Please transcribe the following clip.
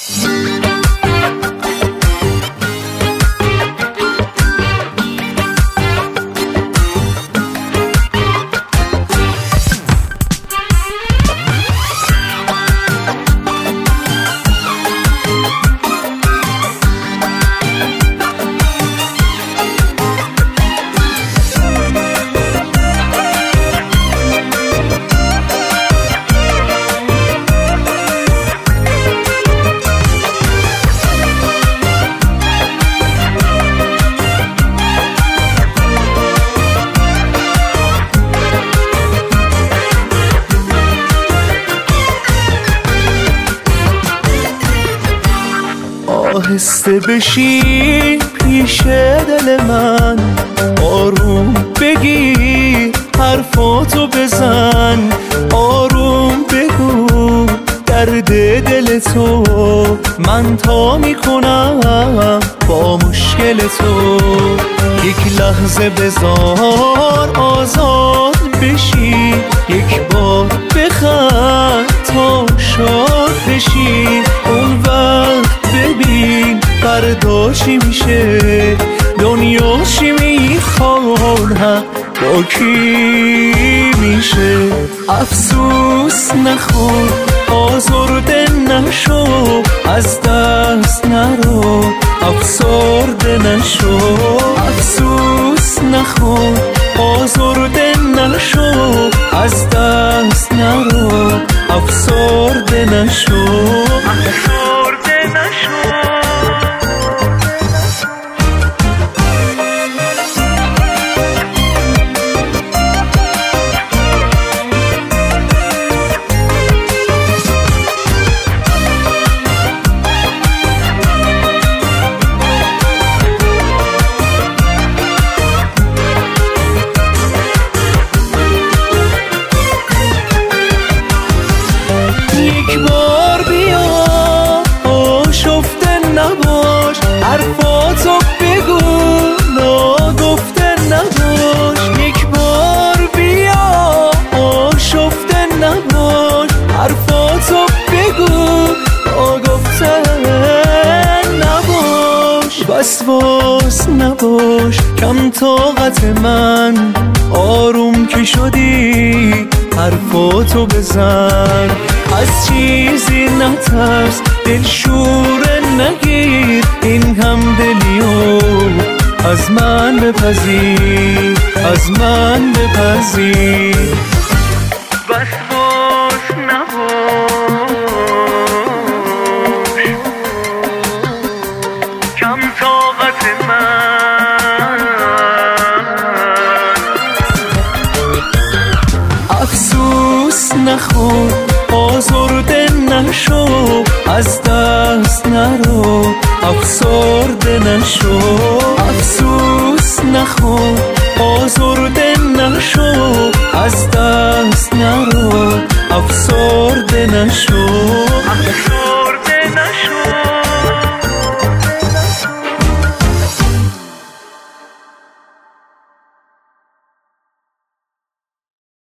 آهسته بشین پیش دل من، آروم بگیر حرفاتو بزن، آروم بگو درد دل تو، من تا میکنم با مشکل تو. یک لحظه بذار آزاد بشی، یک بار بخند تا شاد بشی، اون وقت ببین فردا چی میشه، دنیا چی میخواد با کی میشه. افسوس نخور آزرده نشو، از دست نرو افسرده نشو. افسوس نخور آزرده نشو، از دست نرو افسرده نشو. افسرده نشو. یک بار بیا آشفته نباش، حرفاتو بگو ناگفته نباش. یک بار بیا آشفته نباش، حرفاتو بگو ناگفته نباش. وسواس نباش کم طاقت من، آروم که شدی حرفاتو بزن. از چیزی نترس دلشوره نگیر، این هم دلیو از من بپذیر، از من بپذیر. وسواس نباش کم طاقت من. افسوس نخور آزرده نشو، از دست نرو افسرده نشو. افسوس نخور آزرده نشو، از دست نرو افسرده نشو.